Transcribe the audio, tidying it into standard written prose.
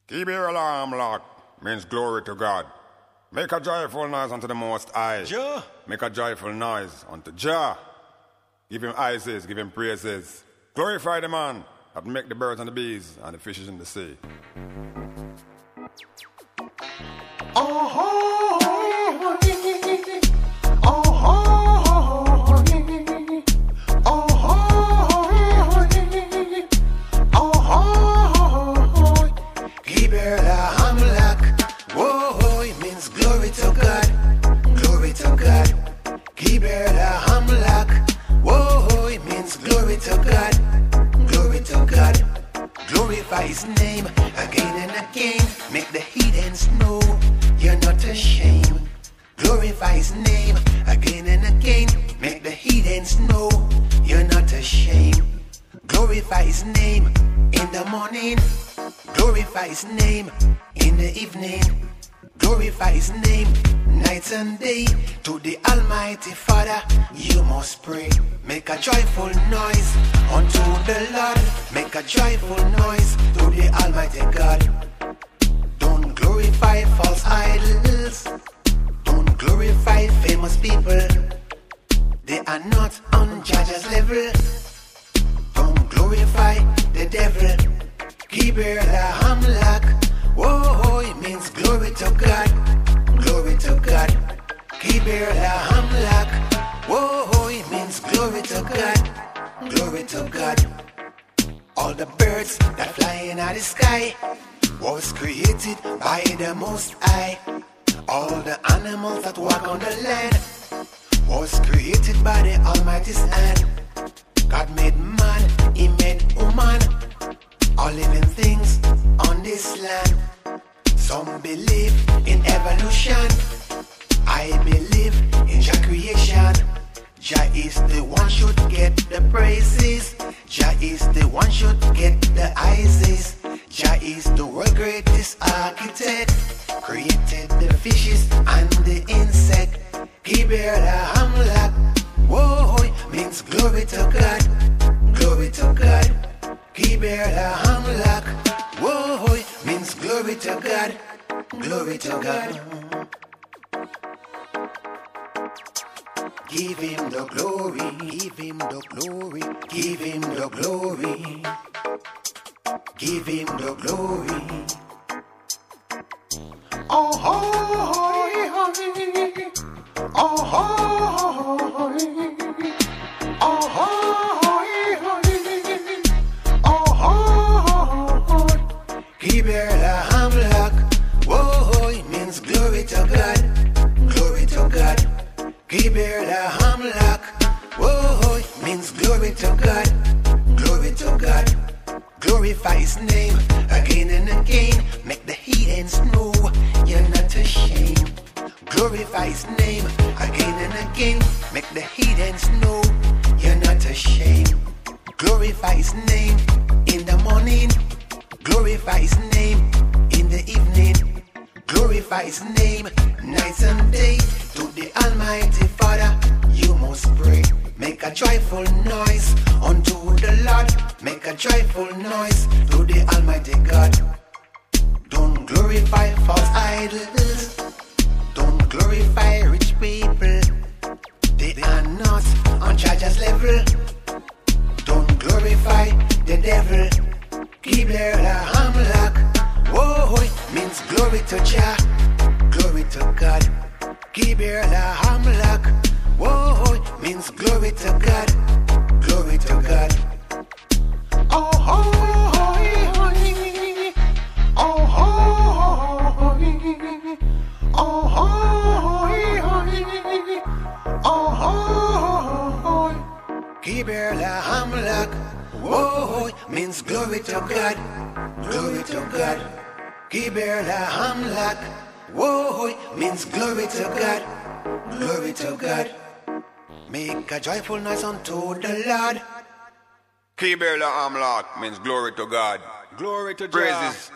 Keep your alarm locked means glory to God. Make a joyful noise unto the Most High. Jah. Make a joyful noise unto Jah. Give him praises, give him praises. Glorify the man that make the birds and the bees and the fishes in the sea. Glorify his name again and again. Make the heathens know you're not ashamed. Glorify his name again and again. Make the heathens know you're not ashamed. Glorify his name in the morning. Glorify his name in the evening. Glorify his name night and day. To the Almighty Father you must pray. Make a joyful noise unto the Lord. Make a joyful noise to the Almighty God. Don't glorify false idols. Don't glorify famous people. They are not on Judge's level. Don't glorify the devil. Kiber la hamlak. Whoa, it means glory to God. Glory to God. Kiber la hamlak. Whoa, it means glory to God. Glory to God. All the birds that fly in the sky was created by the Most High. All the animals that walk on the land was created by the Almighty's hand. God made man, he made woman, all living things on this land. Some believe in evolution, I believe in Jah creation. Jah is the one should get the praises. Jah is the one should get the ISIS. Jah is the world greatest architect. Created the fishes and the insect. Kiber la hamlak. Whoa, means glory to God. Glory to God. Kiber la hamlak. Whoa, means glory to God. Glory to God. Give him the glory, give him the glory, give him the glory, give him the glory. Oh, hoy, hoy, oh, hoy, oh, hoy, oh, hoy. Kiber la hamlak, whoa, means glory to God, glory to God. Kiber la hamlak, whoa, means glory to God, glory to God. Glorify his name again and again. Make the heathens know you're not ashamed. Glorify his name again and again. Make the heathens know you're not ashamed. Glorify his name in the morning. Glorify his name in the evening. Glorify his name night and day. To the Almighty Father you must pray. Make a joyful noise unto the Lord. Make a joyful noise to the Almighty God. Don't glorify false idols. Don't glorify rich people. They are not on Judge's level. Don't glorify the devil. Kiber la hamlak. Whoa, means glory to Jah. Glory to God. Kiber la hamlak. Whoa, means glory to God. Glory to God. Oh, hoy, hoy. Oh, hoy. Oh, hoy, hoy. Oh, hoy. Kiber la hamlak. Whoa, means glory to God. Glory to God. Kiber la hamlak. Whoa, means glory to God. Glory to God. Make a joyful noise unto the Lord. Kiber la hamlak means glory to God. Glory to Jah. Praises